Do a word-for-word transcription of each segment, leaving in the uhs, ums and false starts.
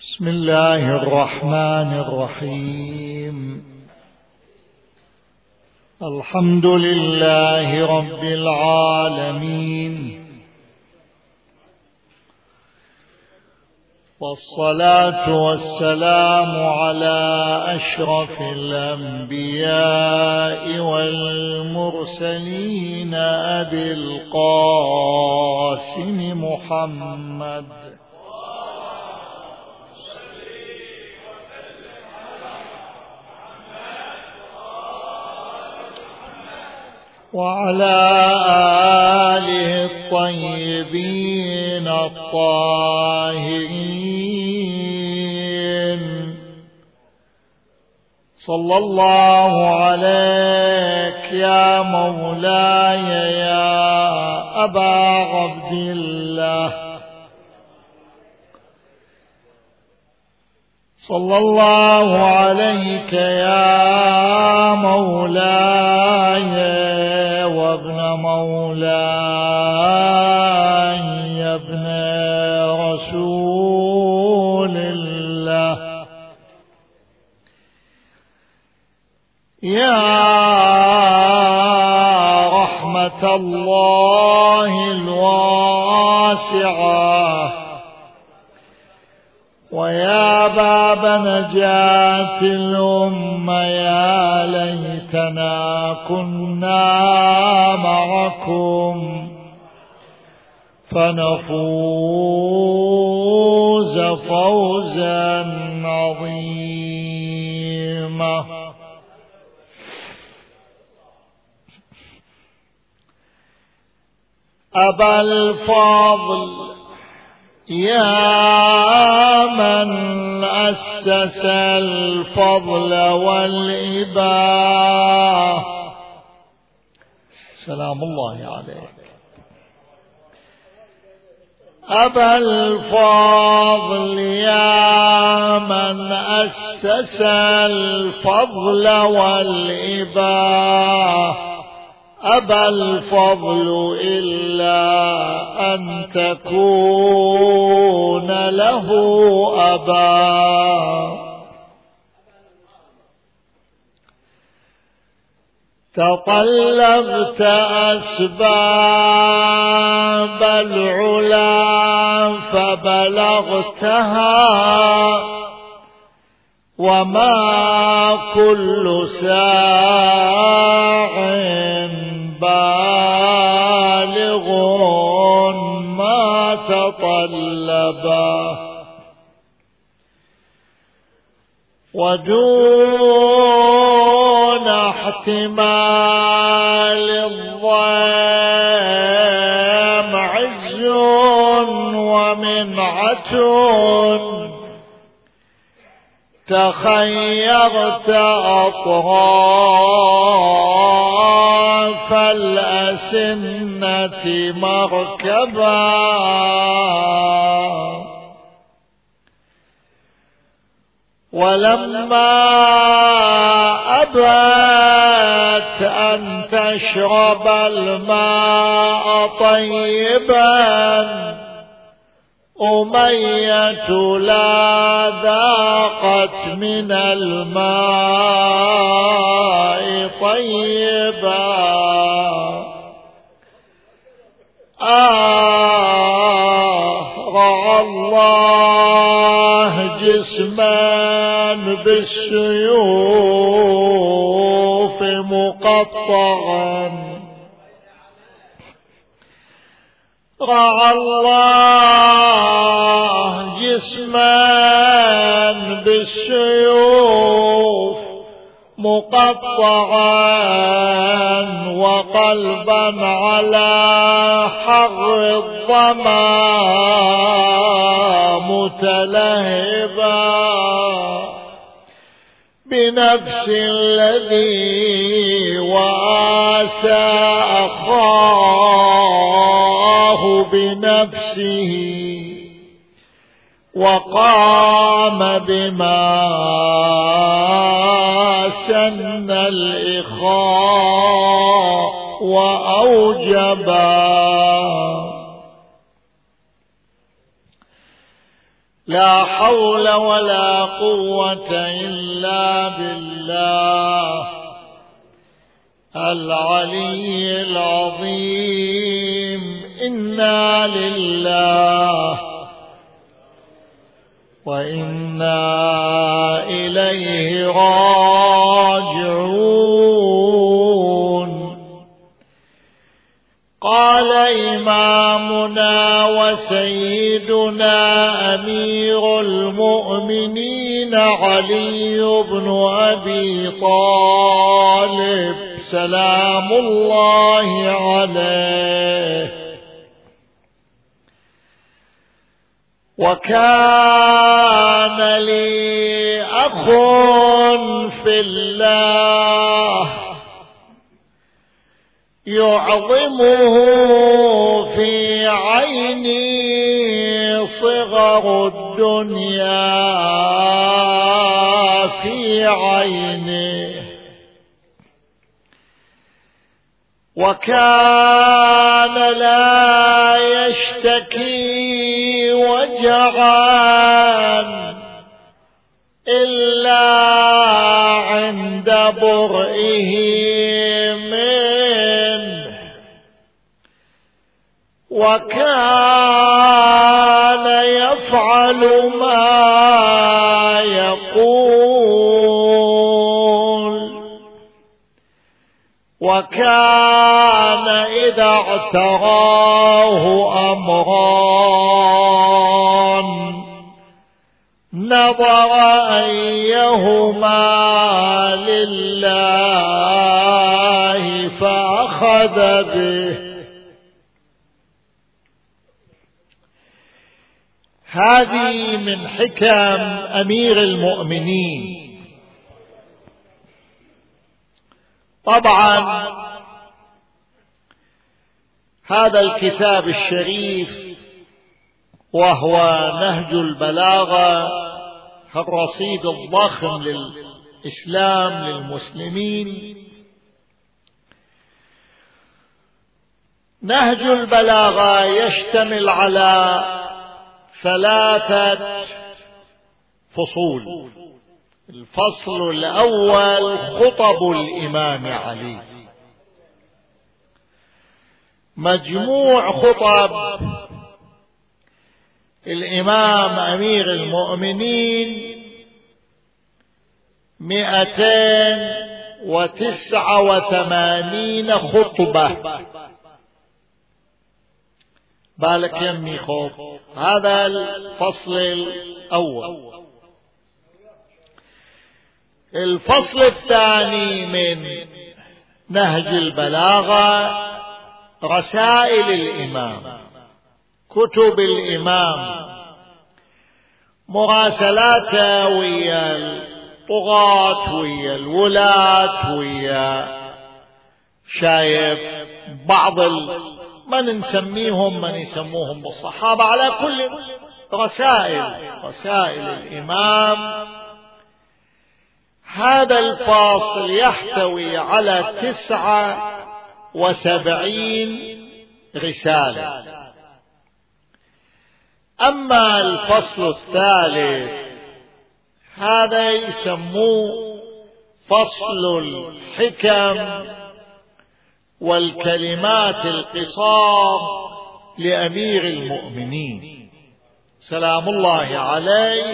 بسم الله الرحمن الرحيم. الحمد لله رب العالمين، والصلاة والسلام على أشرف الأنبياء والمرسلين أبي القاسم محمد وعلى آله الطيبين الطاهرين. صلى الله عليك يا مولاي يا أبا عبد الله، صلى الله عليك يا مولاي وابن مولاي يا ابن رسول الله، يا رحمة الله الواسعة، ويا باب نجاة الأمة، يا ليتنا كنا معكم فنفوز فوزا عظيما. أبا الفضل يا من أسس الفضل والإباء، سلام الله عليك. أبا الفضل يا من أسس الفضل والإباء، أبى الفضل إلا أن تكون له أبا، تطلبت أسباب العلا فبلغتها، وما كل ساع بالغ ما تطلبا، ودون احتمال الضيم عز ومنعة، تخيرت أطراف الأسنة مركبا، ولما أبت أن تشرب الماء طيبا، أمية لا ذاقت من الماء طيبا، آه رعى الله جسما بالسيوف مقطعا، رعى الله جسما بالسيوف مقطعا، وقلبا على حر الظما متلهبا، بنفس الذي واسى أخاه بنفسه، وقام بما سن الإخاء وأوجبا، لا حول ولا قوة إلا بالله العلي العظيم. إنا لله وإنا إليه راجعون. قال إمامنا وسيدنا أمير المؤمنين علي بن أبي طالب سلام الله عليه: وكان لي أخ في الله يعظمه في عيني صغر الدنيا في عينه، وكان لا يشتكي وجعا إلا عند برئه منه، وكان يفعل ما يقول، وكان إذا اعتراه أمران نظر أيهما لله فأخذ به. هذه من حكم أمير المؤمنين. طبعا هذا الكتاب الشريف وهو نهج البلاغة، الرصيد الضخم للإسلام للمسلمين. نهج البلاغة يشتمل على ثلاثة فصول. الفصل الأول خطب الإمام علي، مجموع خطب الإمام أمير المؤمنين مئتين وتسعة وثمانين خطبة. بالك يمي خوف. هذا الفصل الأول. الفصل الثاني من نهج البلاغة رسائل الإمام، كتب الإمام، مراسلاته ويا الطغاة ويا الولاة ويا شايف بعض من نسميهم من يسموهم بالصحابة، على كل رسائل رسائل الإمام. هذا الفصل يحتوي على تسعة وسبعين رسالة. أما الفصل الثالث هذا يسموه فصل الحكم والكلمات القصار لأمير المؤمنين سلام الله عليه.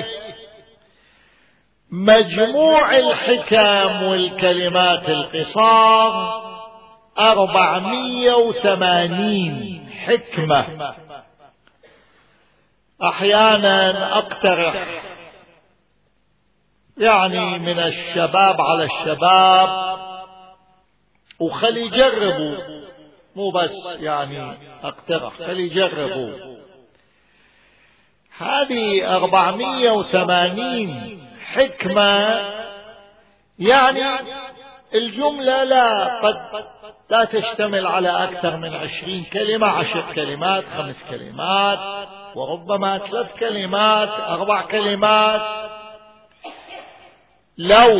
مجموع الحكم والكلمات القصار أربعمائة وثمانين حكمة. أحيانا أقترح يعني من الشباب على الشباب وخلي يجربوا، مو بس يعني أقترح، خلي يجربوا. هذه أربعمائة وثمانين حكمة، يعني الجملة لا قد لا تشتمل على أكثر من عشرين كلمة، عشر كلمات، خمس كلمات، وربما ثلاث كلمات، أربع كلمات. لو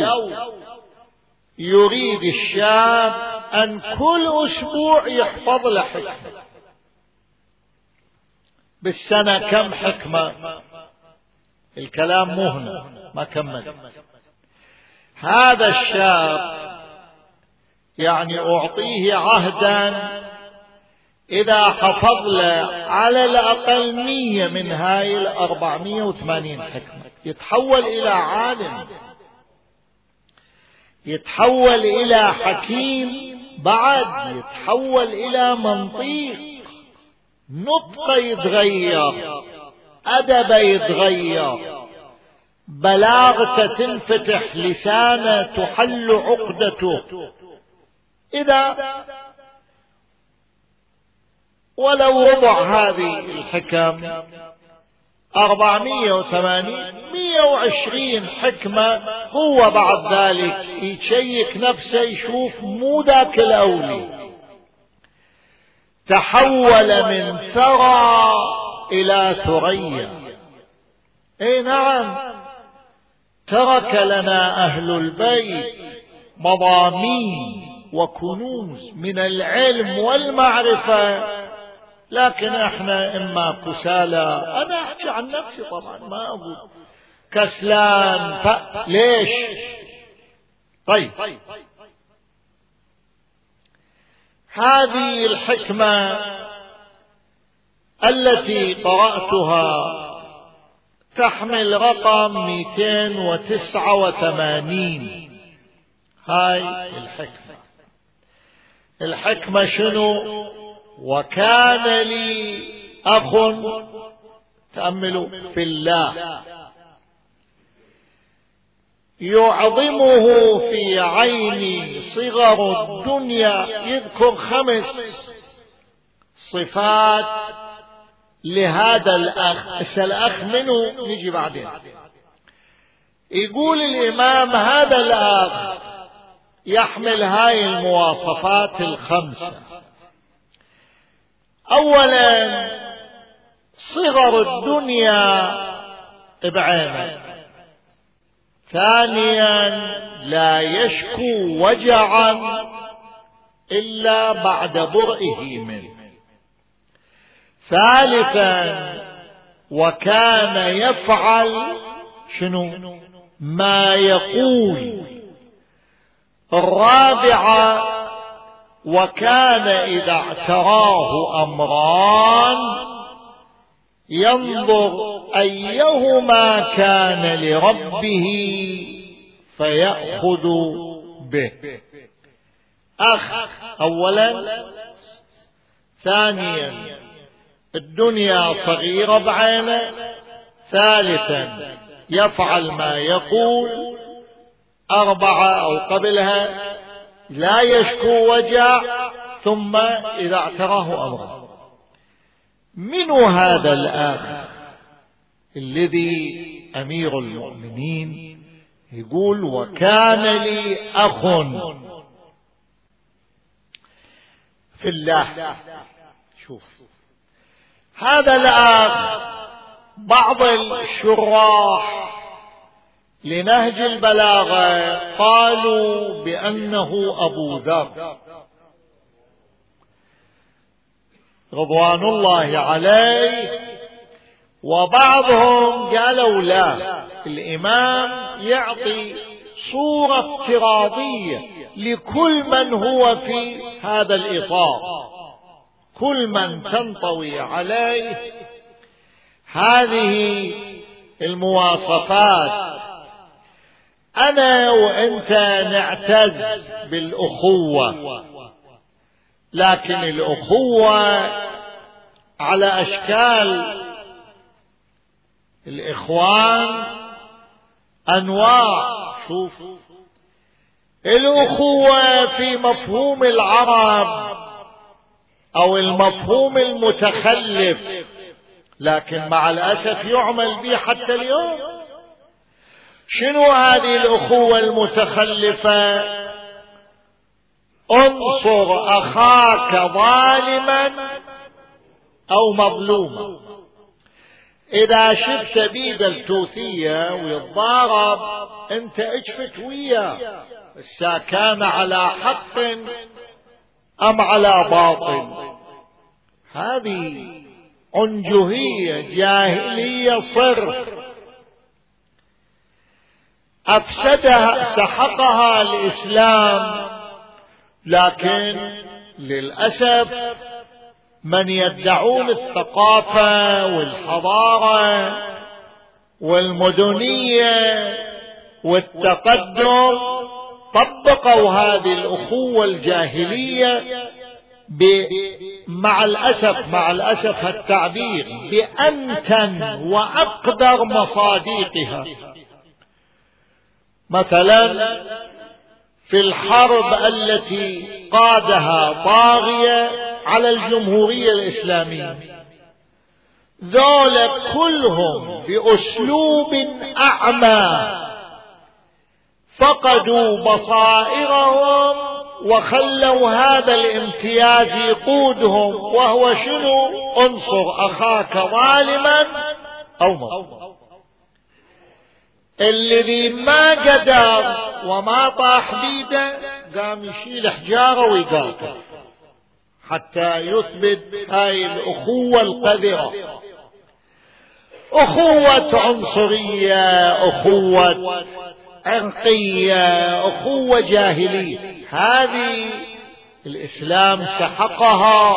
يريد الشاب أن كل أسبوع يحفظ له حكمة، بالسنة كم حكمة؟ الكلام مو هنا، ما كمل. هذا الشاب يعني أعطيه عهدا إذا حفظ له على الأقل مية من هاي الأربعمية وثمانين حكمة يتحول إلى عالم، يتحول إلى حكيم، بعد يتحول إلى منطيق، نطقه يتغير، أدبه يتغير، بلاغته تنفتح، لسانه تحل عقدته. إذا ولو ربع هذه الحكم أربعمية وثمانين، مية وعشرين حكمة، هو بعد ذلك يشيك نفسه يشوف مو ذاك الأولي، تحول من ثرى إلى ثريا. اي نعم، ترك لنا أهل البيت مضامين وكنوز من العلم والمعرفة، لكن احنا اما كسالى، انا احكي عن نفسي طبعا، ما اقول كسلان، ف... ليش؟ طيب، هذه الحكمة التي قرأتها تحمل رقم مئتين وتسعة وثمانين. هاي الحكمة. الحكمة شنو؟ وكان لي أخ، تأملوا، في الله يعظمه في عيني صغر الدنيا. يذكر خمس صفات لهذا الأخ. بس الأخ منه نجي بعدين. يقول الإمام هذا الأخ يحمل هاي المواصفات الخمسة. أولا، صغر الدنيا بعينه. ثانيا، لا يشكو وجعا إلا بعد برئه منه. ثالثا، وكان يفعل شنو؟ ما يقول. الرابعة، وكان إذا اعتراه أمران ينظر أيهما كان لربه فيأخذ به. أخ أولا. ثانيا، الدنيا صغيرة بعينه. ثالثا، يفعل ما يقول. أربعة أو قبلها، لا يشكو وجع. ثم إذا اعتراه أمره. من هذا الآخر الذي أمير المؤمنين يقول وكان لي أخ في الله؟ شوف هذا الآخ. بعض الشراح لنهج البلاغة قالوا بأنه أبو ذر رضوان الله عليه، وبعضهم قالوا لا، الإمام يعطي صورة افتراضية لكل من هو في هذا الإطار، كل من تنطوي عليه هذه المواصفات. أنا وأنت نعتز بالأخوة، لكن الأخوة على أشكال. الإخوان أنواع. شوف، الأخوة في مفهوم العرب أو المفهوم المتخلف، لكن مع الأسف يعمل به حتى اليوم. شنو هذه الأخوة المتخلفة؟ انصر أخاك ظالما أو مظلوما. إذا شفت بيد التوثية ويتضارب أنت اجفت وياه، السا كان على حق أم على باطل. هذه عنجهية جاهلية صرف. أفسدها سحقها الإسلام، لكن للأسف من يدعون الثقافة والحضارة والمدنية والتقدم طبقوا هذه الأخوة الجاهلية مع الأسف مع الأسف التعبير بأنتن وأقدر مصادقها. مثلا في الحرب التي قادها طاغية على الجمهورية الإسلامية، ذولا كلهم بأسلوب أعمى فقدوا بصائرهم وخلوا هذا الامتياز يقودهم، وهو شنو؟ انصر أخاك ظالما أو مظلوما. الذي ما قدر وما طاح بيده قام يشيل حجارة ويقاتل حتى يثبت هاي الأخوة القذرة، أخوة عنصرية، أخوة عرقية، أخوة جاهلية. هذه الإسلام سحقها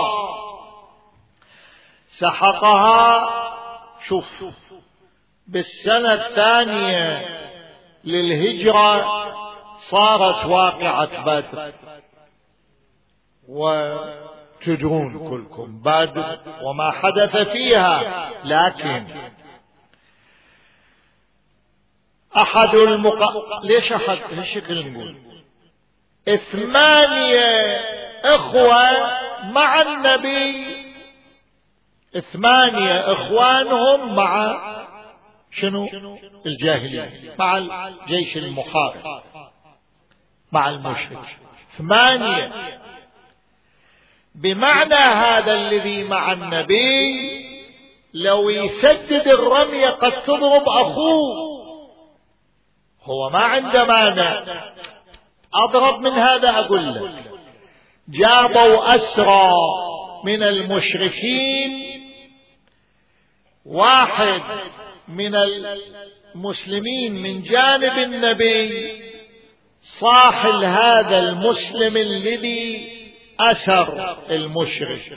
سحقها شوف، بالسنة الثانية للهجرة صارت واقعة بدر، وتدرون كلكم بدر وما حدث فيها. لكن أحد المق... ليش أحد هالشكل نقول ثمانية إخوة مع النبي، ثمانية إخوانهم مع شنو؟ الجاهلية، مع الجيش المحارب، مع المشرك. ثمانية، بمعنى هذا الذي مع النبي لو يسدد الرمية قد تضرب أخوه، هو ما عنده مانع. أضرب من هذا أقول لك، جابوا أسرى من المشركين، واحد من المسلمين من جانب النبي صاح هذا المسلم الذي أسر المشرك،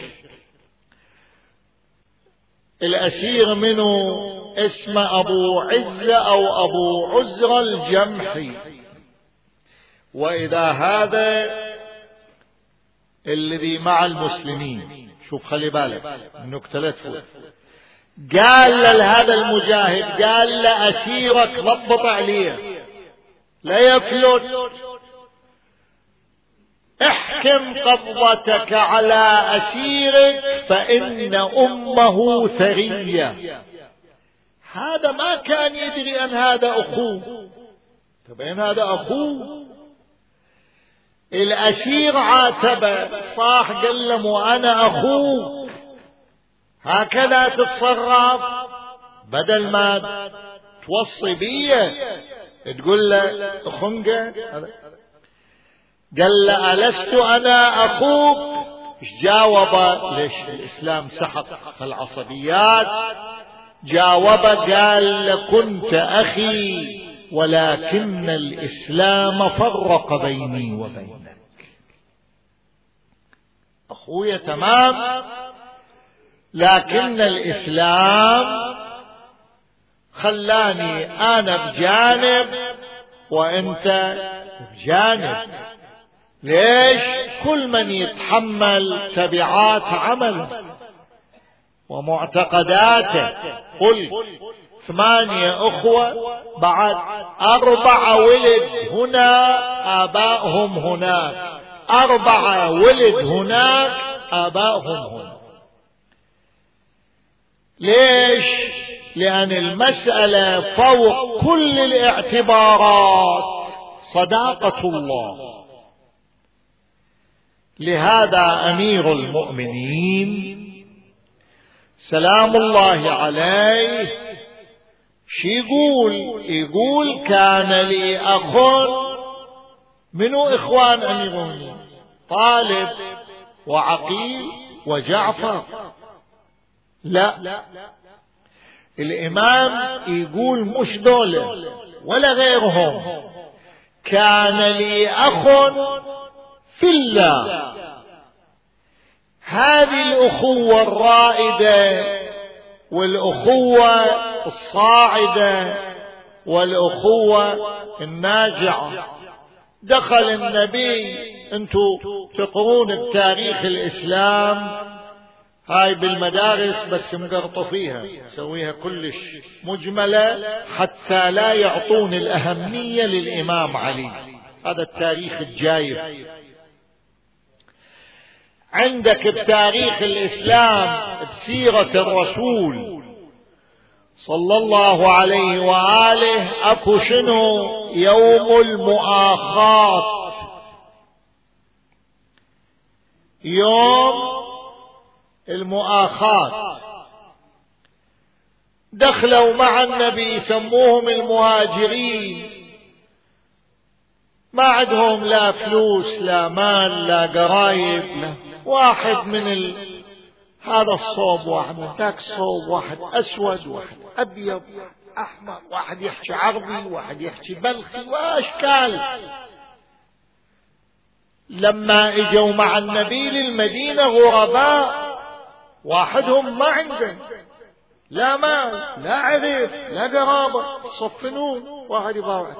الأسير منه اسمه أبو عزة أو أبو عزرة الجمحي. وإذا هذا الذي مع المسلمين، شوف خلي بالك النكتة لا تفوت، قال لهذا المجاهد، قال له أسيرك ضبط عليه لا يفلت، احكم قبضتك على أسيرك فإن أمه ثرية. هذا ما كان يدري أن هذا أخوه، تبين هذا أخوه. الأسير عاتبه، صاح قال له وأنا أخوك، هكذا تتصرف، بدل ما توصي بيه تقول له خنقة. قال له ألست أنا أخوك؟ إيش جاوب؟ ليش الإسلام سحق العصبيات؟ جاوب قال له كنت أخي ولكن الإسلام فرق بيني وبينك. أخويا تمام، لكن الإسلام خلاني أنا بجانب وأنت بجانب. ليش؟ كل من يتحمل تبعات عمله ومعتقداته. قل ثمانية أخوة، بعد أربعة ولد هنا آبائهم هناك، أربعة ولد هناك آبائهم هنا. ليش؟ لأن المسألة فوق كل الاعتبارات صداقة الله. لهذا أمير المؤمنين سلام الله عليه شي يقول؟ يقول كان لي أخ، منو إخوان أمير المؤمنين؟ طالب وعقيل وجعفر. لا، الإمام يقول مش دولة، ولا غيرهم، كان لي أخ في الله. هذه الأخوة الرائدة والأخوة الصاعدة والأخوة الناجعة. دخل النبي، انتوا تقرون بتاريخ الإسلام هاي بالمدارس بس مقرطفيها، سويها كلش مجملة حتى لا يعطون الأهمية للإمام علي. هذا التاريخ الجايب. عندك بتاريخ الإسلام بسيرة الرسول صلى الله عليه وآله أكو شنو؟ يوم المؤاخاة. يوم المؤاخاة دخلوا مع النبي، سموهم المهاجرين، ما عندهم لا فلوس لا مال لا قرايب، لا واحد من ال... هذا الصوب واحد، ذاك الصوب واحد أسود واحد أبيض أحمر، واحد يحكي عربي واحد يحكي بلخي وأشكال. لما اجوا مع النبي للمدينة غرباء، واحدهم ما عنده لا مال لا عريف لا قرابة، صفنون واحد يباوع.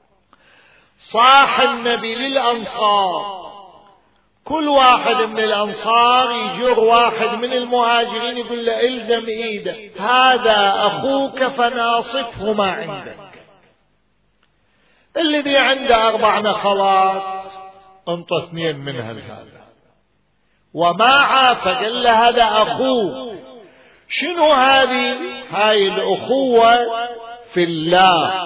صاح النبي للأنصار، كل واحد من الأنصار يجر واحد من المهاجرين يقول له الزم ايده، هذا أخوك فناصفه ما عندك. الذي عنده أربع نخلات انت اثنين منها لهذا، وما عاف قال له هذا أخوه. شنو هذه؟ هاي الأخوة في الله.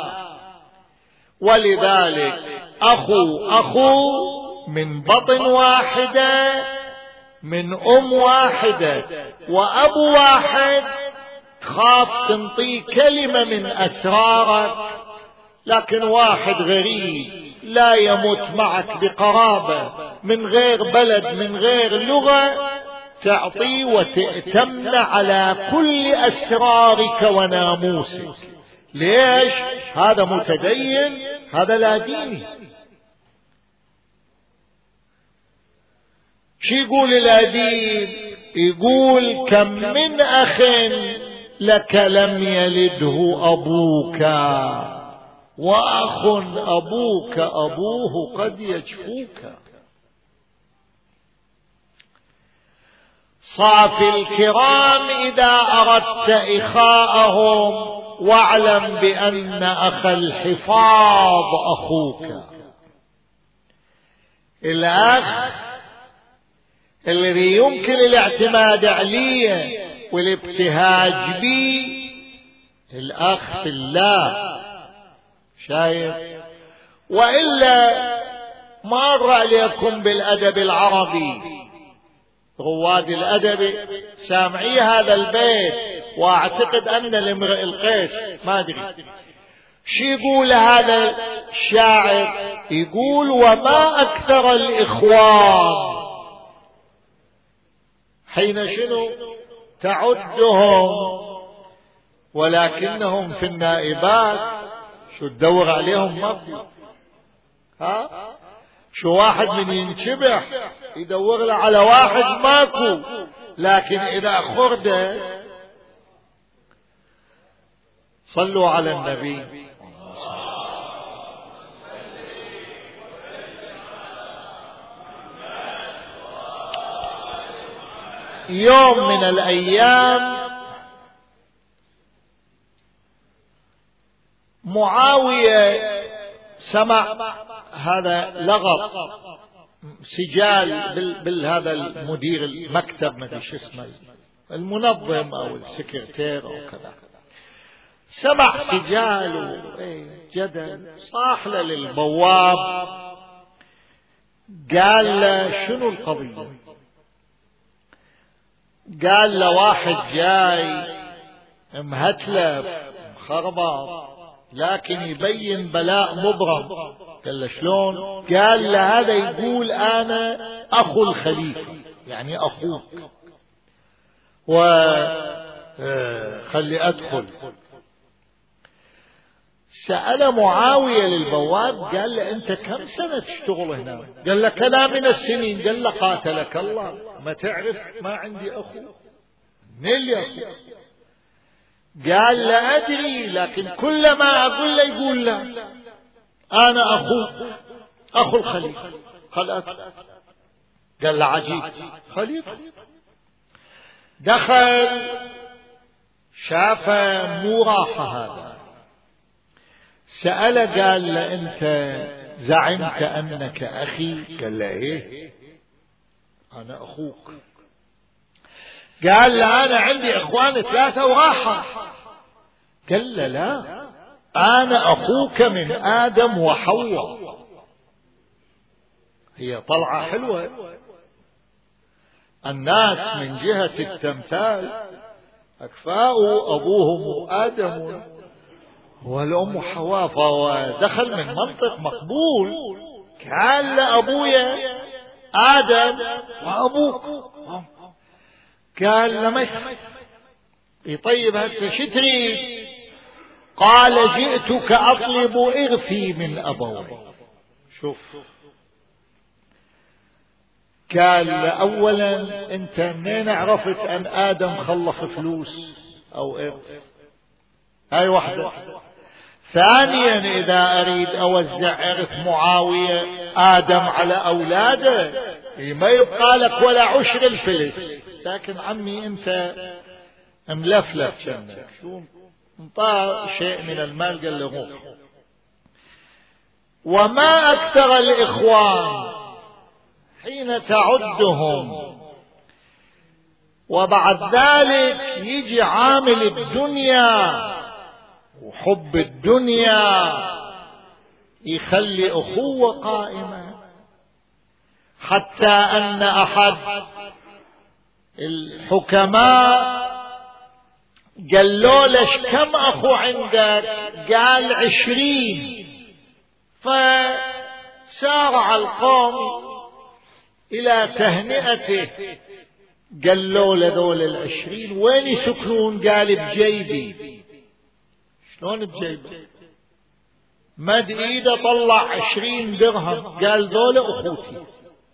ولذلك أخو أخو من بطن واحدة من أم واحدة وأبو واحد، تخاف تنطيه كلمة من أسرارك، لكن واحد غريب لا يمت معك بقرابة، من غير بلد من غير لغة، تعطي وتأتمن على كل أسرارك وناموسك. ليش؟ هذا متدين، هذا لا ديني. شو يقول الأديب؟ يقول كم من أخ لك لم يلده أبوك، وأخ أبوك أبوه قد يجفوك. صاف الكرام إذا أردت إخاءهم، واعلم بأن أخ الحفاظ أخوك. الأخ الذي يمكن الاعتماد عليه والابتهاج به، الأخ في الله. شايف؟ وإلا مر عليكم بالأدب العربي، رواد الأدب سامعي هذا البيت، واعتقد أن الامرئ القيس ما أدري شو يقول هذا الشاعر، يقول وما أكثر الإخوان حين شنو تعدهم، ولكنهم في النائبات شو تدور عليهم ما في. ها شو واحد من ينشبح يدور له على واحد ماكو، لكن إذا خرده صلوا على النبي. يوم من الأيام معاوية سمع هذا لغط سجال بالهذا المدير المكتب ما ادري شو اسمه المنظم او السكرتير او كذا، سمع سجال وجدل، صاح له للبواب قال له شنو القضية؟ قال له واحد جاي مهتلف مخربط لكن يبين بلاء مبرم. قال له شلون؟ قال له هذا يقول أنا أخو الخليفة، يعني أخوك، وخلي أدخل. سأل معاوية للبواب قال له أنت كم سنة تشتغل هنا؟ قال له كذا من السنين. قال له قاتلك الله، ما تعرف ما عندي أخو؟ نيل يا أخو. قال لا أدري، لكن كل ما أقول له يقول لا أنا أخو أخو الخليفة خلأت. قال له عجيب خليفة. دخل شاف مو راحة هذا، سأل قال له أنت زعمت أنك أخي؟ قال له إيه أنا أخوك. قال له أنا عندي إخوان ثلاثة وراحة. قال له لا أنا أخوك من آدم وحواء. هي طلعة حلوة. الناس من جهة التمثال أكفاء أبوهم آدم والأم حواء، فهو دخل من منطق مقبول. قال لأبويا آدم وأبوك. قال لما يطيب هسه شتري؟ قال جئتك أطلب إغفي من أبوي. شوف قال أولا أنت منين عرفت أن آدم خلف فلوس أو إغف؟ هاي واحدة. ثانيا إذا أريد أوزع إغف معاوية آدم على أولاده ما يبقى لك ولا عشر الفلس، لكن عمي أنت ملفلف شنك شو انطى شيء من المال. قال له وما أكثر الإخوان حين تعدهم، وبعد ذلك يجي عامل الدنيا وحب الدنيا يخلي أخوة قائمة، حتى أن أحد الحكماء قال له ليش كم أخو عندك؟ قال عشرين. فسارع القوم إلى تهنئته. قال له لذول العشرين وين يسكنون؟ قال بجيبي. شلون بجيبي؟ مد ايده طلع عشرين درهم. قال ذول أخوتي.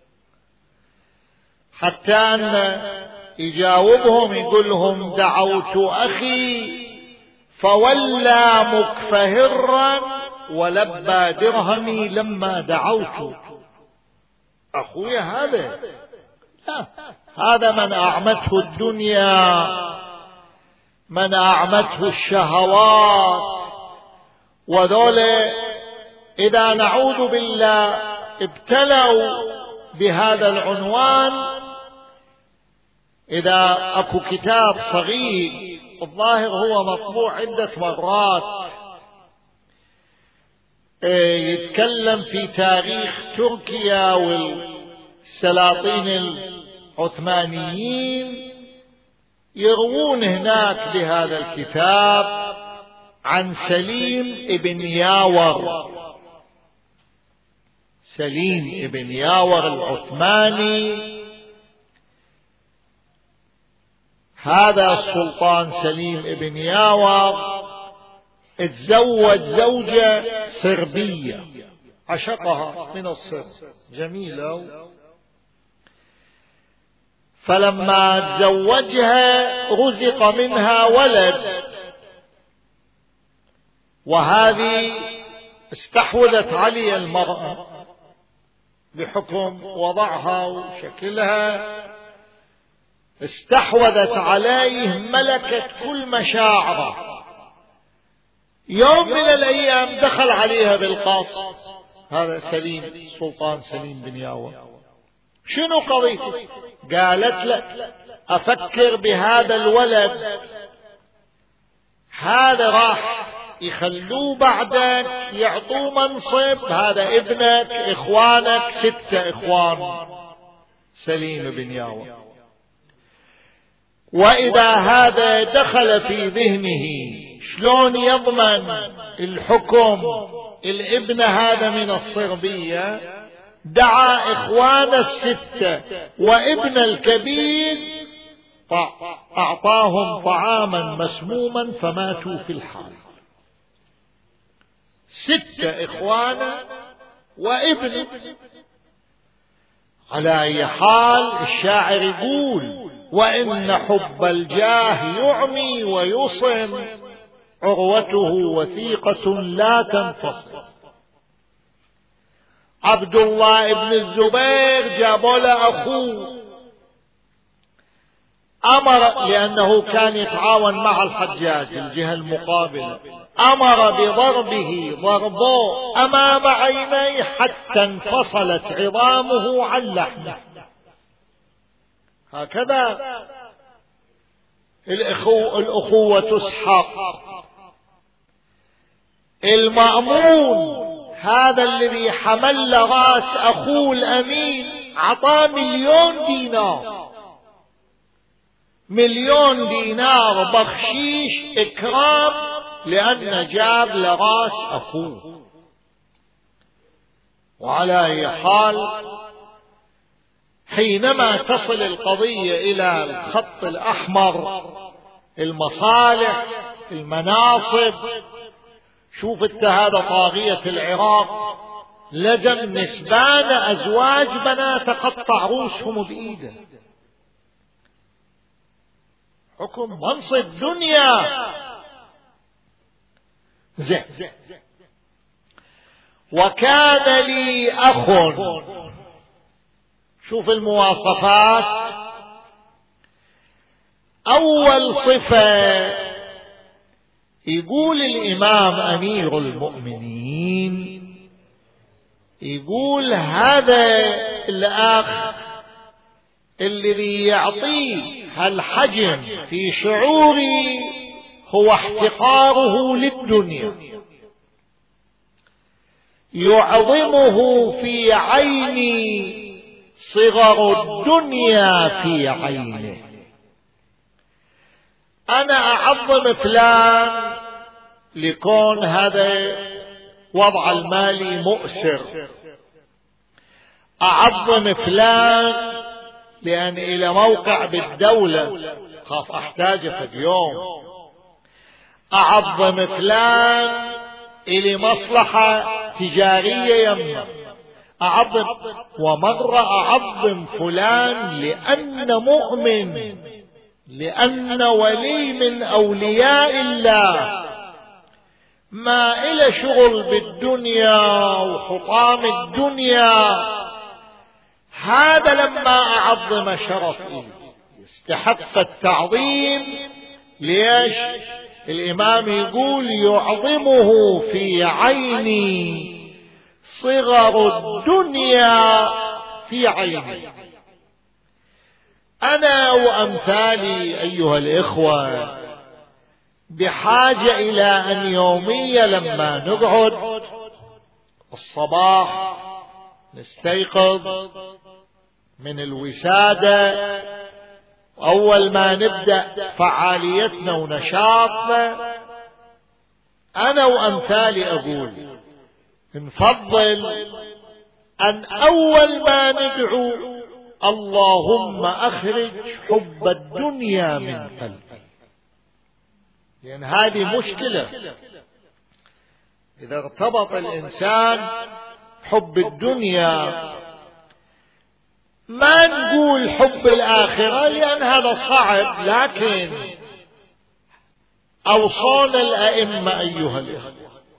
حتى أن يجاوبهم يقول لهم دعوت أخي فولى مكفهرا ولبى درهمي لما دعوت. أخويا هذا لا، هذا من أعمته الدنيا، من أعمته الشهوات. وذول إذا نعوذ بالله ابتلوا بهذا العنوان. إذا أكو كتاب صغير الظاهر هو مطبوع عدة مرات يتكلم في تاريخ تركيا والسلاطين العثمانيين، يروون هناك بهذا الكتاب عن سليم ابن ياور. سليم ابن ياور العثماني، هذا السلطان سليم ابن ياور اتزوج زوجة صربية عشقها من الصرب، جميلة. فلما تزوجها رزق منها ولد، وهذه استحوذت عليه المرأة بحكم وضعها وشكلها، استحوذت عليه، ملكت كل مشاعره. يوم من الأيام دخل عليها بالقصر هذا سليم، سلطان سليم بن ياور. شنو قضيتك؟ قالت له أفكر بهذا الولد، هذا راح يخلوه بعدك يعطوه منصب، هذا ابنك، إخوانك ستة إخوان سليم بن ياور. وإذا هذا دخل في ذهنه شلون يضمن الحكم الابن هذا من الصربية، دعا إخوان الستة وابن الكبير أعطاهم طعاما مسموما فماتوا في الحال. ستة إخوانا وابن. على أي حال الشاعر يقول: وإن حب الجاه يعمي ويصم، عروته وثيقة لا تنفصل. عبد الله بن الزبير جابوا له أخوه، أمر لأنه كان يتعاون مع الحجاج الجهة المقابلة، أمر بضربه ضربه أمام عينيه حتى انفصلت عظامه عن لحمه. هكذا الأخوة, الأخوة تسحق. المأمون هذا الذي حمل راس أخوه الأمين عطاه مليون دينار، مليون دينار بخشيش إكرام لأن جاب لراس أخوه. وعلى أي حال حينما تصل القضية إلى الخط الأحمر، المصالح، المناصب، شوف انت هذا طاغية العراق لزم نسبان أزواج بنات قطع روسهم بإيده، حكم منصب دنيا. زين. وكان لي أخ، شوف المواصفات. أول صفة يقول الإمام أمير المؤمنين، يقول هذا الأخ الذي يعطيه هالحجم في شعوري هو احتقاره للدنيا، يعظمه في عيني صغر الدنيا في عينه. أنا أعظم فلان لكون هذا وضع المالي مؤسر، أعظم فلان لأن إلى موقع بالدولة خاف أحتاجه في اليوم، أعظم فلان إلى مصلحة تجارية يمه، أعظم. ومرة أعظم فلان لأن مؤمن، لأن ولي من أولياء الله، ما إلى شغل بالدنيا وحطام الدنيا. هذا لما أعظم شرفه يستحق التعظيم. ليش؟ الإمام يقول يعظمه في عيني صغر الدنيا في عيني. أنا وأمثالي أيها الإخوة بحاجة إلى أن يوميا لما نقعد الصباح نستيقظ من الوسادة، أول ما نبدأ فعاليتنا ونشاطنا، أنا وأمثالي أقول نفضل أن أول ما ندعو اللهم أخرج حب الدنيا من قلبي، لأن هذه مشكلة. إذا ارتبط الإنسان حب الدنيا، ما نقول حب الآخرة لأن هذا صعب، لكن أوصانا الأئمة أيها الإخوة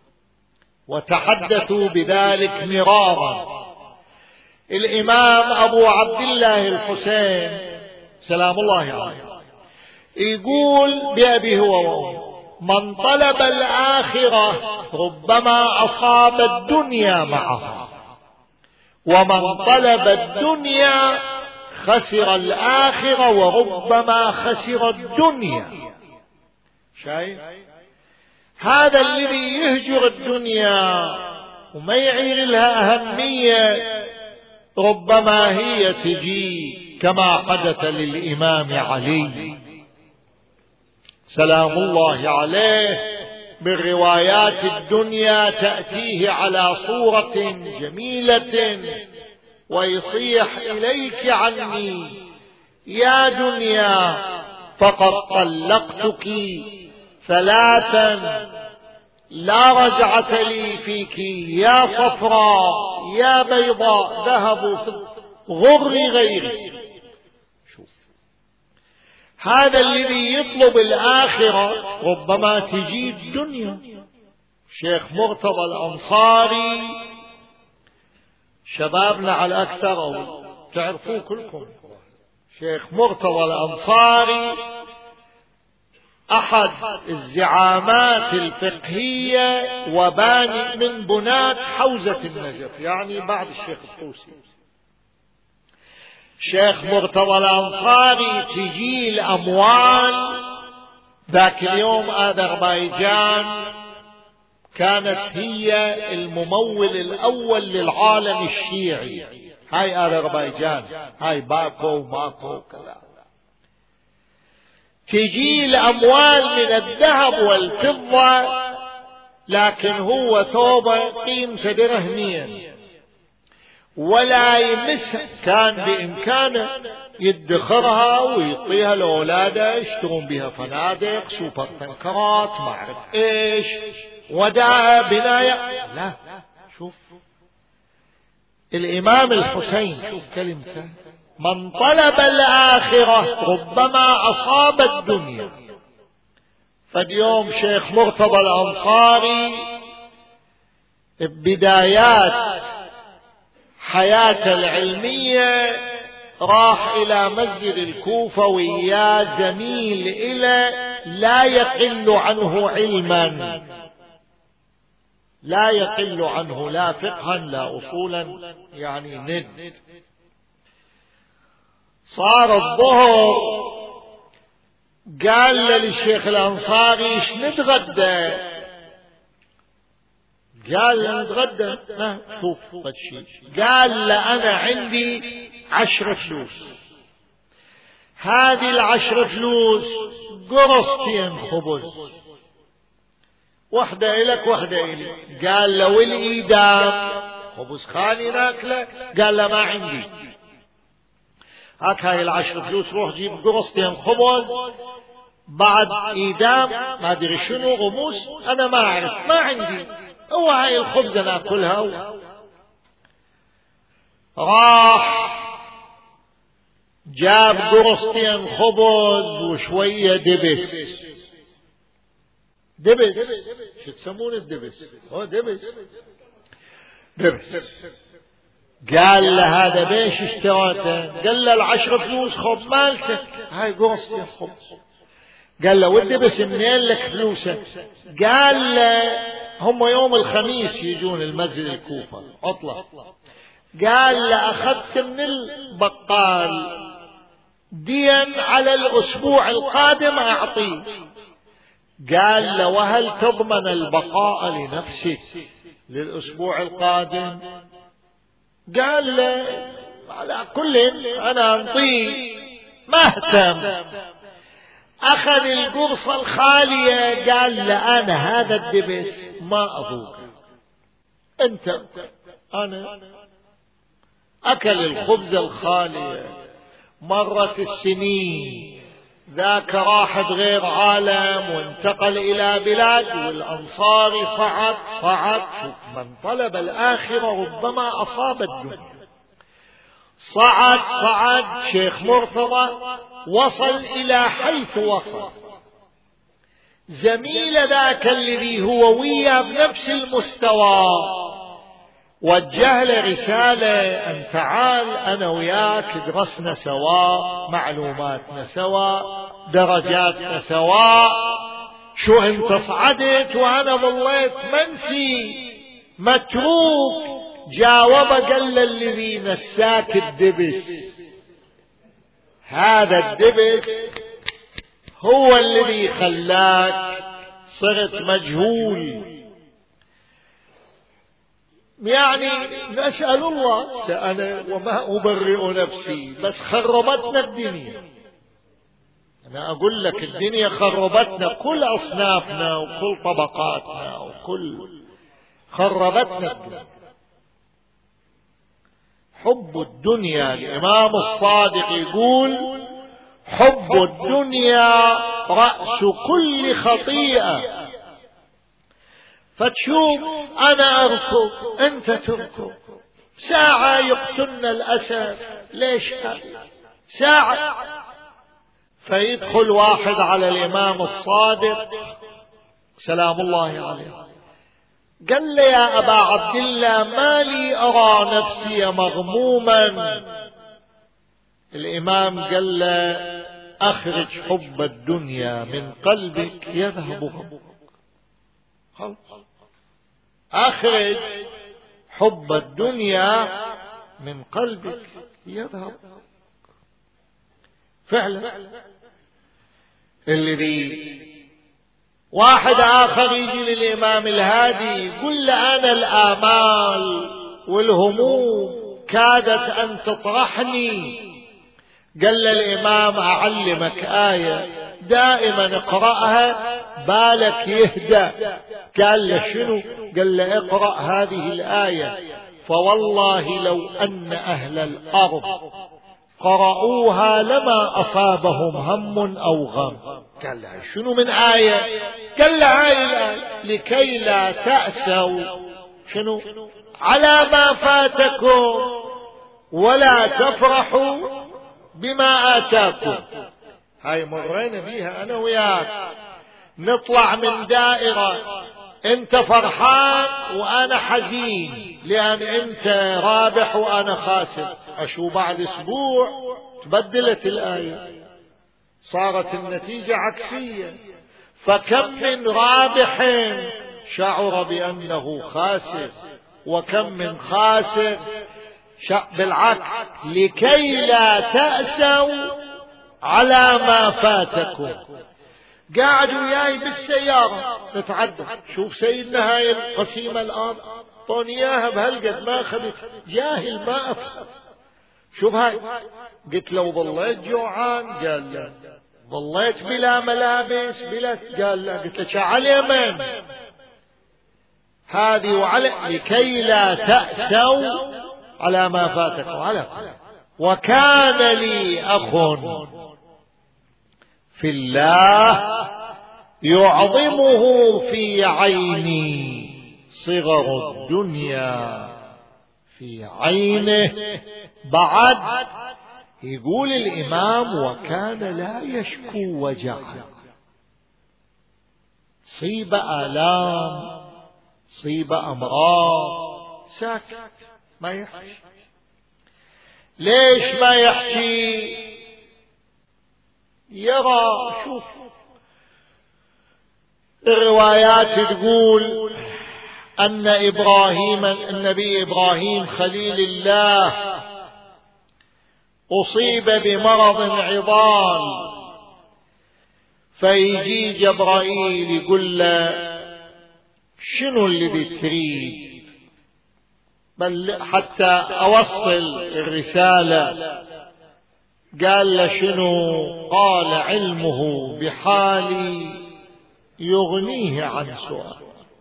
وتحدثوا بذلك مرارا. الإمام أبو عبد الله الحسين سلام الله عليه يقول بأبي هو وأمي: من طلب الآخرة ربما أصاب الدنيا معها، ومن طلب الدنيا خسر الآخرة وربما خسر الدنيا. شايف؟ هذا الذي يهجر الدنيا وما يعير لها أهمية ربما هي تجي كما حدث للإمام علي سلام الله عليه بالروايات الدنيا تأتيه على صورة جميلة ويصيح: إليك عني يا دنيا فقد طلقتك ثلاثا لا رجعة لي فيك يا صفراء يا بيضاء ذهب غري غيري. شوف هذا الذي يطلب الآخرة ربما تجي الدنيا. شيخ مرتضى الأنصاري شبابنا على أكثر أو تعرفوه كلكم. شيخ مرتضى الأنصاري أحد الزعامات الفقهية وباني من بنات حوزة النجف، يعني بعد الشيخ الطوسي. شيخ مرتضى الأنصاري تجي الأموال. ذاك اليوم أذربيجان كانت هي الممول الأول للعالم الشيعي، هاي أذربيجان، هاي باكو وماكو كذا. تجي الأموال من الذهب والفضة، لكن هو ثوبه قيمته درهمين ولا يمس. كان بإمكانه يدخرها ويعطيها لأولاده يشترون بها فنادق سوبر تنكرات ما أعرف إيش وداع بناية. لا، شوف الإمام الحسين، شوف كلمته: من طلب الآخرة ربما أصاب الدنيا. فاليوم شيخ مرتضى الأنصاري بدايات حياته العلمية راح إلى مسجد الكوفة ويا زميل إلى لا يقل عنه علما، لا يقل عنه لا فقها لا أصولا، يعني ند. صار الظهر قال للشيخ الأنصاري: ايش نتغدى؟ قال: نتغدى. شوف شيء. قال: له أنا عندي عشر فلوس، هذه العشر فلوس قرصتين خبز، واحدة إلك واحدة إلي. قال: له والإيدام خبز خالي ناكله؟ قال: له ما عندي. هاك هاي العشر فلوس، روح جيب قرصتين خبز بعد إيدام ما أدري شنو غموس، أنا ما أعرف ما عندي، هو هاي الخبزة ناكلها و... راح جاب قرصتين خبز وشوية دبس. دبس شو تسمون الدبس؟ هو دبس دبس. قال له: هذا بيش اشتراته؟ قال له: العشر فلوس خب مالتك، هاي قرصتين خبز. قال له: والدبس منين لك فلوسه؟ قال له: هم يوم الخميس يجون المسجد الكوفة عطلة. قال له: أخذت من البقال دين على الأسبوع القادم أعطيه. قال له: وهل تضمن البقاء لنفسك للأسبوع القادم؟ قال له: على كل أنا أنطيه، ما اهتم. أخذ القرصة الخالية. قال له: أنا هذا الدبس ما أذوق، أنت أنا أكل الخبز الخالية. مرت السنين، ذاك راح بغير عالم وانتقل إلى بلاد، والأنصاري صعد صعد. من طلب الآخرة ربما أصاب الدنيا. صعد صعد شيخ مرتضى، وصل إلى حيث وصل. زميل ذاك الذي هو وياه بنفس المستوى وجه له رسالة أن تعال أنا وياك درسنا سوا، معلوماتنا سوا، درجاتنا سوا، شو أنت صعدت وأنا ظليت منسي متروك. جاوب قال: الذي نساك الدبس، هذا الدبس هو الذي خلاك صرت مجهول. يعني نسأل الله، أنا وما أبرئ نفسي، بس خربتنا الدنيا. أنا أقول لك الدنيا خربتنا، كل أصنافنا وكل طبقاتنا وكل خربتنا الدنيا. حب الدنيا، الإمام الصادق يقول: حب الدنيا رأس كل خطيئة. فتشوف أنا أركض أنت تركض، ساعة يقتلنا الأسد، ليش ساعة؟ فيدخل واحد على الإمام الصادق سلام الله عليه، قال لي يا أبا عبد الله ما لي أرى نفسي مغموما. الإمام قال له أخرج حب الدنيا من قلبك يذهب همك. أخرج حب الدنيا من قلبك يذهب. فعلا اللي دي واحد آخر يجي للإمام الهادي يقول له أنا الآمال والهموم كادت أن تطرحني. قال له الإمام أعلمك آية دائما اقرأها بالك يهدى. قال له شنو؟ قال له اقرأ هذه الآية فوالله لو أن أهل الأرض قرأوها لما أصابهم هم أو غم. قال له شنو من آية؟ قال له هاي الآية لكي لا تأسوا شنو على ما فاتكم ولا تفرحوا بما آتاكم. هاي مرينا بيها أنا وياك، نطلع من دائرة انت فرحان وانا حزين لان انت رابح وانا خاسر، اشو بعد اسبوع تبدلت الآية صارت النتيجة عكسية. فكم من رابح شعر بأنه خاسر وكم من خاسر بالعكس لكي لا تأسوا على ما فاتكم. قاعد وياي بالسيارة نتعدى، شوف سيدنا هاي القسيمة الآن طوني اياها بهالقد ما اخذت، جاهل ما افهم. شوف هاي قلت له ظليت جوعان؟ قال لا. ظليت بلا ملابس بلا؟ قال لا. قلت له على من هذه؟ وعلى لكي لا تأسوا على ما فاتكم. على وكان لي أخ في الله يعظمه في عيني صغر الدنيا في عينه. بعد يقول الإمام وكان لا يشكو وجعا، صيب آلام صيب أمراض ساكت ما يحكي. ليش ما يحكي؟ يرى. شوف الروايات تقول أن إبراهيم النبي إبراهيم خليل الله أصيب بمرض عضال، فيجي جبرائيل يقول له شنو اللي تريد؟ بل حتى أوصل الرسالة. قال له شنو؟ قال علمه بحالي يغنيه عن سؤال.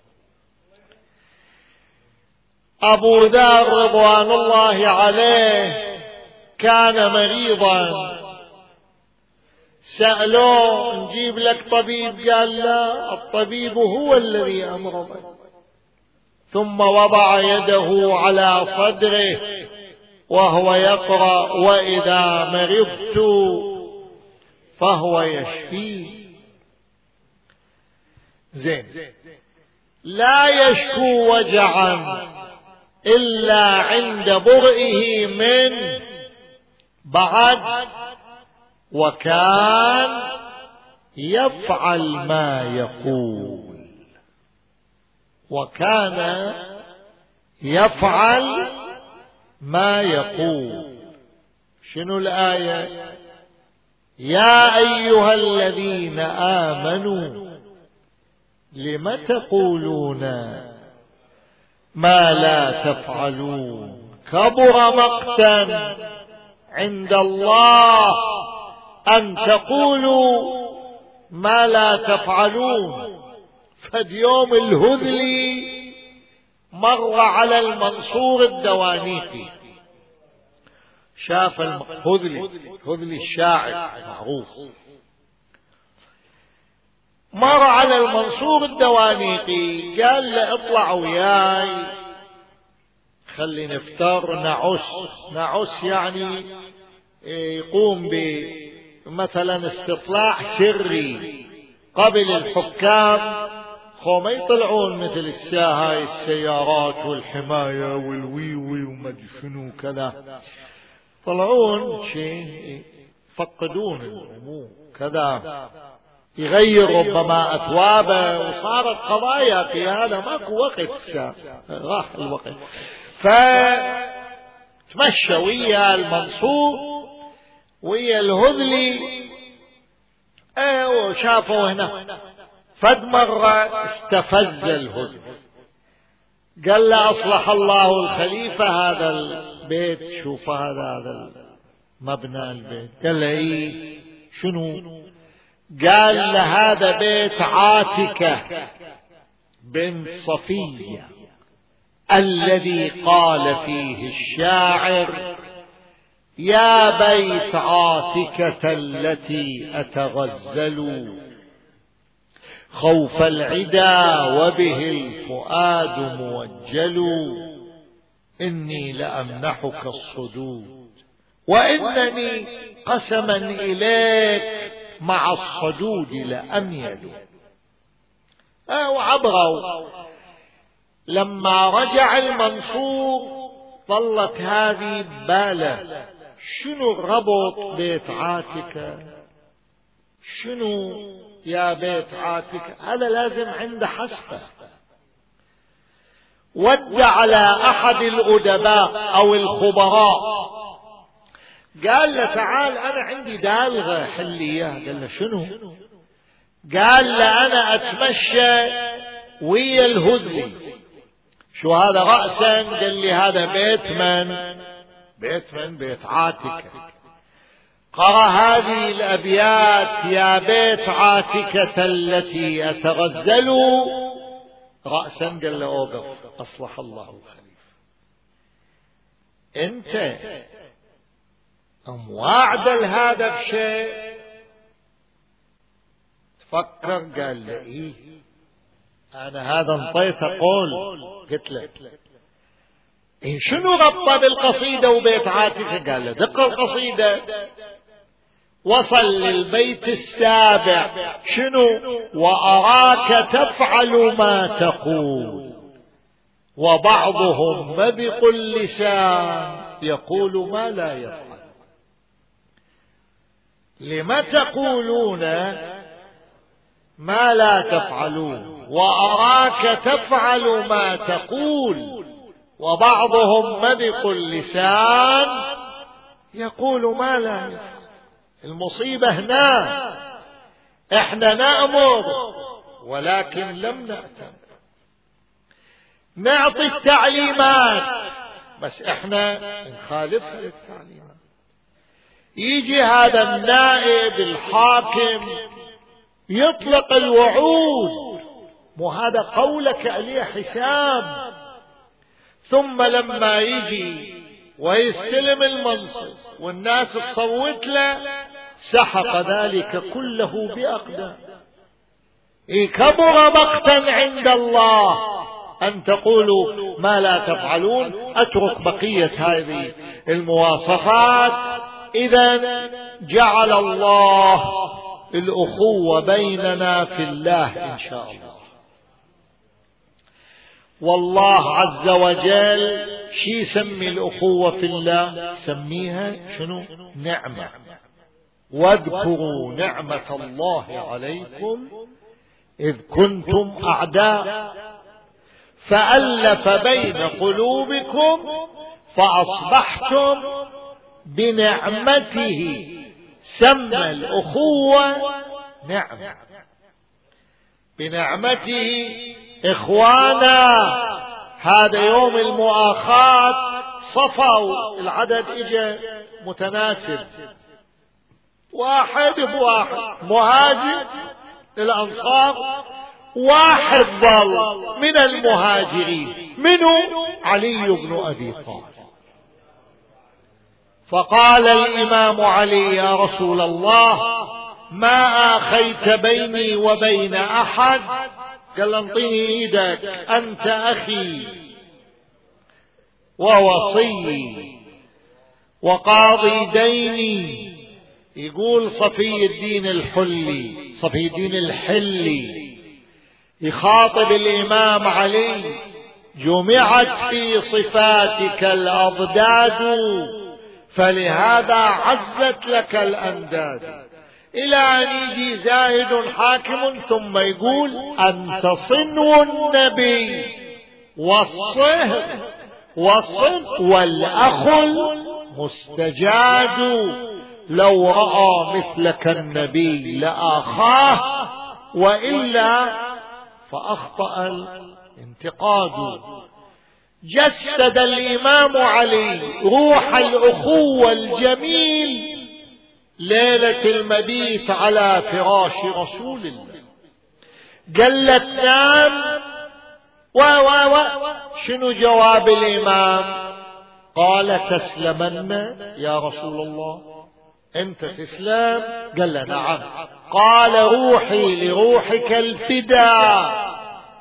أبو ذر رضوان الله عليه كان مريضا، سألوه نجيب لك طبيب؟ قال لا، الطبيب هو الذي أمرض. ثم وضع يده على صدره وهو يقرأ وإذا مرضت فهو يشفي. زين، لا يشكو وجعا إلا عند برئه من بعد، وكان يفعل ما يقول، وكان يفعل ما يقول. شنو الآية؟ يا أيها الذين آمنوا لم تقولون ما لا تفعلون كبر مقتا عند الله أن تقولوا ما لا تفعلون. فاليوم الهذلي مر على المنصور الدوانيقي، شاف الهذلي، هذلي الشاعر معروف، مر على المنصور الدوانيقي قال له اطلع وياي خلي نفتر نعس. نعس يعني يقوم بمثلا استطلاع سري قبل الحكام، خو ما يطلعون مثل الساعة هاي السيارات والحماية والويوي وما شنو كذا، طلعون شيء يفقدون الأمور كذا، يغير ربما أثوابه، وصارت قضايا في هذا ماكو وقت، راح الوقت. فتمشى ويا المنصور ويا الهذلي اه وشافوا هنا. فد مرة استفز الهذلي قال له أصلح الله الخليفة هذا البيت، شوف هذا هذا مبنى البيت. قال له ايه شنو؟ قال له هذا بيت عاتكة بنت صفية الذي قال فيه الشاعر يا بيت عاتكة التي أتغزل خوف العدا وبه الفؤاد موجل، إني لأمنحك الصدود وإنني قسما إليك مع الصدود لأميل. آه وعبروا. لما رجع المنصور ظلت هذه بالة، شنو الربط بيت عاتكة؟ شنو يا بيت عاتكة؟ هذا لازم عنده حسبة. ود على أحد الأدباء أو الخبراء قال له تعال أنا عندي دالغة حل إياها. قال له شنو؟ قال له أنا أتمشى ويا الهذلي. شو هذا رأسا؟ قال لي هذا بيت من؟ بيت من؟ بيت عاتكة. قرأ هذه الأبيات يا بيت عاتكة التي أتغزل رأسا. قال له أوقف أصلح الله الخليفة، أنت أم واعد هذا بشيء تفكر؟ قال له إيه أنا هذا انطيت قول. قلت له إيه شنو ربطه بالقصيدة وبيت عاتكة؟ قال له دق القصيدة. وصل للبيت السابع شنو؟ وأراك تفعل ما تقول وبعضهم مبق اللسان يقول ما لا يفعل. لم تقولون ما لا تفعلون وأراك تفعل ما تقول وبعضهم مبق اللسان يقول ما لا يفعل. المصيبة هنا احنا نأمر ولكن لم نأتم، نعطي التعليمات بس احنا نخالف التعليمات. يجي هذا النائب الحاكم يطلق الوعود، مو هذا قولك عليه حساب، ثم لما يجي ويستلم المنصب والناس تصوت له سحق ذلك كله بأقدام. كبر مقتا عند الله أن تقولوا ما لا تفعلون. أترك بقية هذه المواصفات. إذن جعل الله الأخوة بيننا في الله إن شاء الله. والله عز وجل شي يسمي الأخوة في الله؟ سميها شنو؟ نعمة. واذكروا نعمة الله عليكم إذ كنتم أعداء فألف بين قلوبكم فأصبحتم بنعمته. سمى الأخوة نعمة، بنعمته إخوانا. هذا يوم المؤاخاة صفوا العدد إجا متناسب، واحد بواحد، مهاجر الأنصار، واحد ظل من المهاجرين منه علي بن أبي طالب. فقال الإمام علي يا رسول الله ما آخيت بيني وبين أحد. قال انطيني ايدك، أنت أخي ووصي وقاضي ديني. يقول صفي الدين الحلي صفي الدين الحلي يخاطب الإمام علي: جمعت في صفاتك الأضداد، فلهذا عزت لك الأنداد. إلى أن يجي زاهد حاكم ثم يقول: أنت صنو النبي والصهر والصن والأخ المستجاد، لو رأى مثلك النبي لآخاه، وإلا فأخطأ الانتقاد. جسد الإمام علي روح الأخوة الجميل ليلة المبيت على فراش رسول الله. قالت نام. و و و شنو جواب الإمام؟ قال: تسلمن يا رسول الله، أنت تسلم؟ قال: نعم. قال: روحي لروحك الفداء،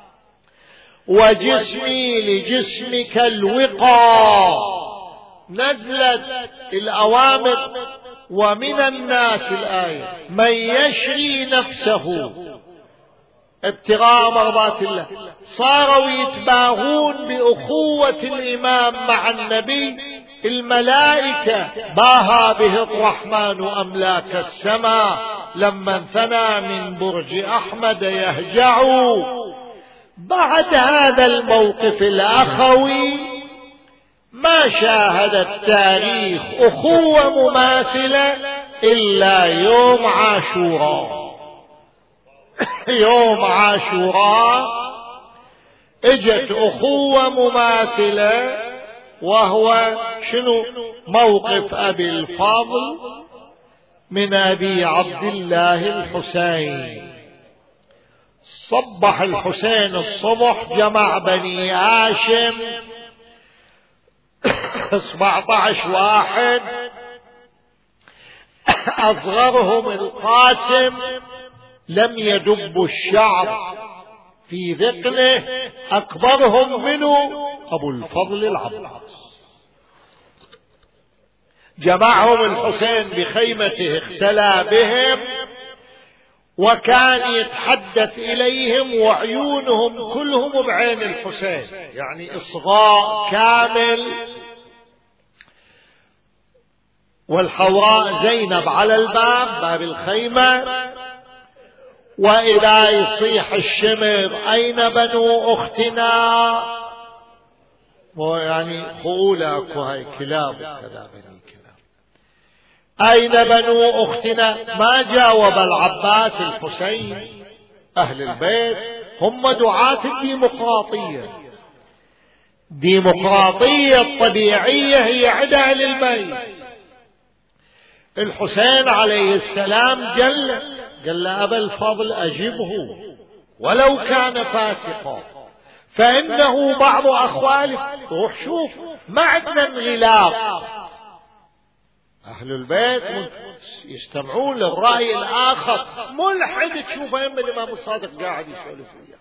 وجسمي لجسمك الوقاء. نزلت الأوامر: ومن الناس الآية من يشري نفسه ابتغاء مرضات الله. صاروا يتباهون بأخوة الإمام مع النبي. الملائكة باها به الرحمن أملاك السماء لما انثنى من برج أحمد يهجع. بعد هذا الموقف الأخوي ما شاهد التاريخ أخوة مماثلة إلا يوم عاشوراء. يوم عاشوراء اجت أخوة مماثلة، وهو شنو؟ موقف أبي الفضل من أبي عبد الله الحسين. صبح الحسين الصبح، جمع بني هاشم سبعة عشر واحد، أصغرهم القاسم لم يدب الشعر في ذقنه، أكبرهم منه أبو الفضل العباس. جمعهم الحسين بخيمته، اختلى بهم، وكان يتحدث إليهم وعيونهم كلهم بعين الحسين، يعني إصغاء كامل. والحوراء زينب على الباب، باب الخيمة، وإذا يصيح الشمر: أين بنو أختنا؟ ويعني خؤولة أكو هاي كلاب كذا بني كلاب. أين بنو أختنا؟ ما جاوب العباس الحسين. أهل البيت هم دعاة الديمقراطية. ديمقراطية الطبيعية هي عند أهل البيت. الحسين عليه السلام جل قال: أبا الفضل أجبه ولو كان فاسقا، فإنه بعض أخواله. روح شوف، ما عندنا انغلاق. أهل البيت يستمعون للرأي الآخر. ملحد تشوفه يم الإمام الصادق قاعد يسولف وياه.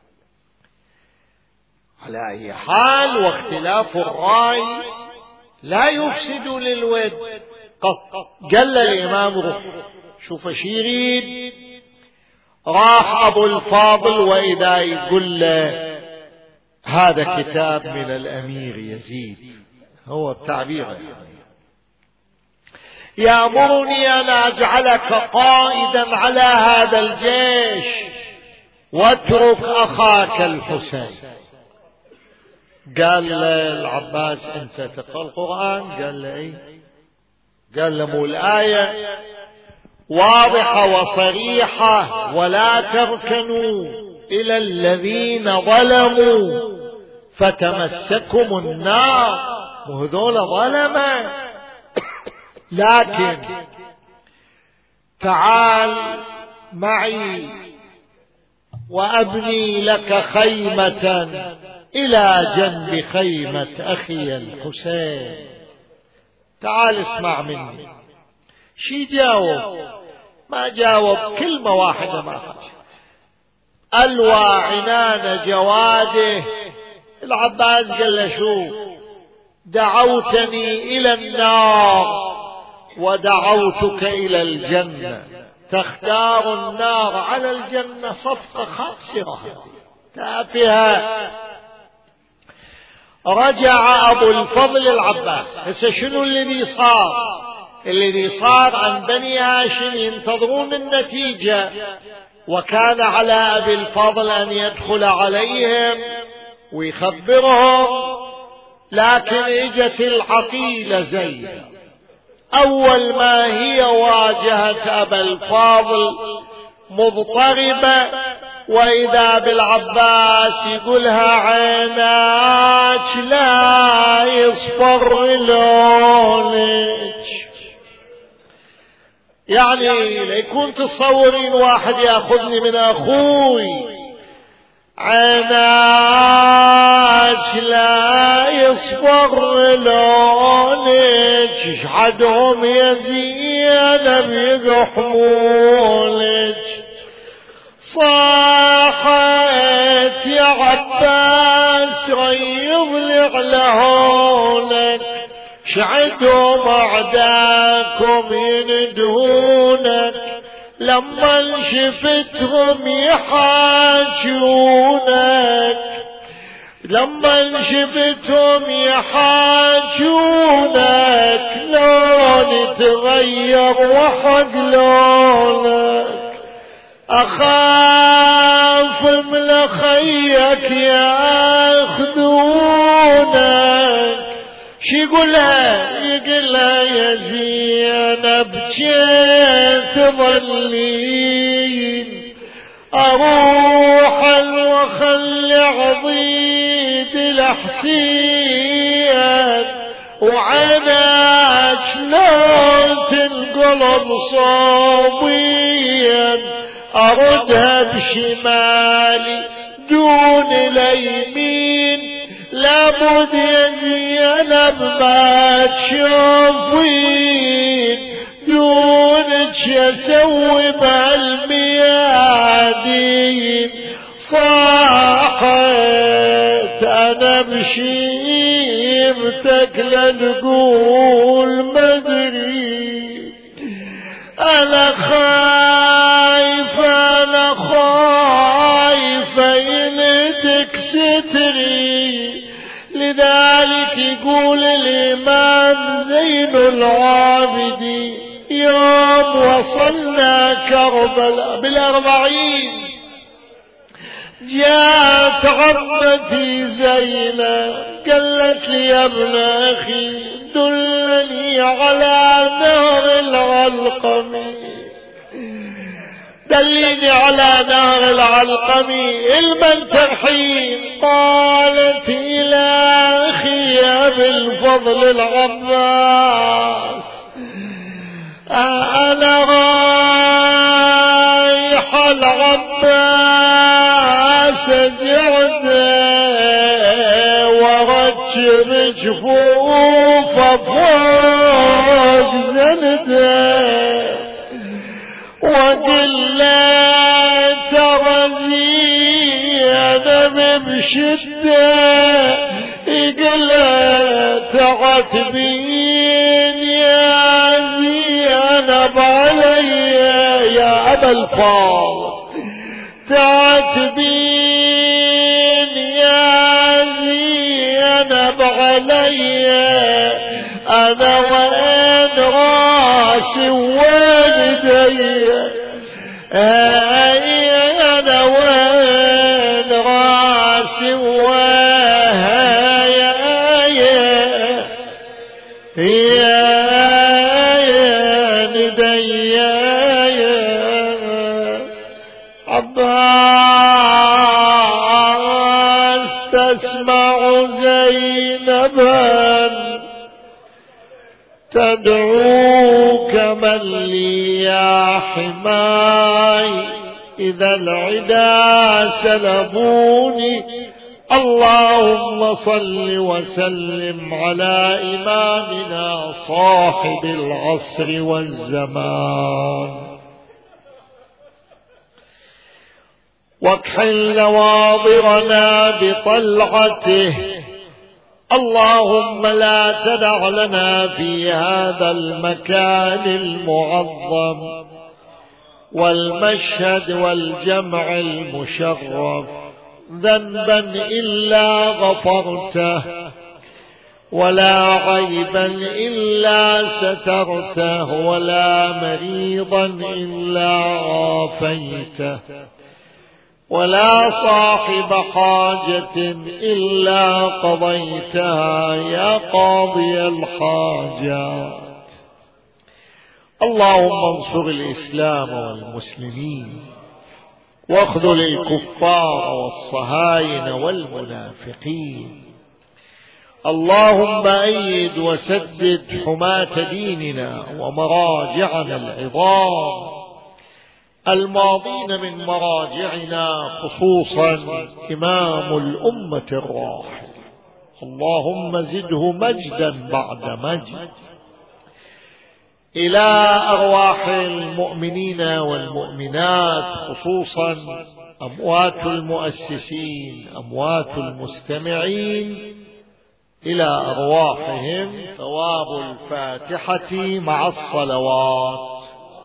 على أي حال، واختلاف الرأي لا يفسد للود. قال الإمام: روح شوف شي يريد. راح أبو الفاضل، وإذا يقول له: هذا كتاب من الأمير يزيد، هو التعبير يعني، يأمرني أن أجعلك قائدا على هذا الجيش واترك أخاك الحسين. قال العباس: أنت تقرأ القرآن؟ قال له: إيه. قال له: مو الآية واضحة وصريحة: ولا تركنوا إلى الذين ظلموا فتمسكم النار. وهذول ظلمة. لكن تعال معي وأبني لك خيمة إلى جنب خيمة أخي الحسين. تعال اسمع مني. شي جاوب؟ ما جاوب كلمة واحدة ما حكى. ألوى عنان جواده. العباس قال له شوف، دعوتني إلى النار ودعوتك إلى الجنة، تختار النار على الجنة، صفقة خاسرة تافهة. رجع أبو الفضل العباس. هسه شنو الذي صار؟ الذي صار عن بني هاشم ينتظرون النتيجة، وكان على أبي الفضل أن يدخل عليهم ويخبرهم، لكن اجت العقيلة زينب. أول ما هي واجهت أبا الفاضل مضطربة، وإذا بالعباس يقولها عيناك لا يصفر لونك. يعني ليكون تصورين واحد ياخذني من أخوي، عيناك لا يصفر لونك، شحدهم يا زينب يقحمونك. صاحت يا عباس ريض لي على هونك، شعدهم أعداكم يندهونك، لما شفتهم يحاجونك، لما شفتهم يحاجونك، لوني تغير وحق لونك. أخاف من خيك ياخذونك. شي يقولها؟ يقولها يا زينب جيت ظلين، أروح وخلي عضيد الحسين، وعيناك لون تنقلب صوبيا، أردها بشمالي دون اليمين، لابد يا زينب ما تشوفين، دونك يسوي بالميادين. صاحت أنا بشيمتك لنقول مدري، أنا خايف أنا خايف يلتك ستري. لذلك يقول الإمام زين العابدين يوم وصلنا كربلاء بالأربعين، جاءت عمتي زينب قالت لي يا ابن أخي دلني على نهر العلقمي، دليني على نهر العلقمي المن ترحين. قالت إلى أخي أبي الفضل العباس، أنا رايح العباس جعده ورجب جفوفه فوق زنده، وقل لا ترى زينب بشدة، يقل تعتبين يا زينب علي يا أبا الفاضل، تعتبين يا زينب علي، أنا وين راسي ووالدي، أنا وين راسي وهاي يا ندي عباس تسمع زينبا تدعوك من لي يا حماي، إذا العدا سلبوني، اللهم صل وسلم على إمامنا صاحب العصر والزمان. واكحل نواظرنا بطلعته. اللهم لا تدع لنا في هذا المكان المعظم والمشهد والجمع المشرف ذنبا إلا غفرته، ولا عيبا إلا سترته، ولا مريضا إلا عافيته، ولا صاحب حاجة إلا قضيتها يا قاضي الحاجات. اللهم انصر الإسلام والمسلمين، واخذل الكفار والصهاينة والمنافقين. اللهم أيد وسدد حماة ديننا ومراجعنا العظام الماضين من مراجعنا، خصوصا إمام الأمة الراحل، اللهم زده مجدا بعد مجد. إلى أرواح المؤمنين والمؤمنات، خصوصا أموات المؤسسين، أموات المستمعين، إلى أرواحهم ثواب الفاتحة مع الصلوات.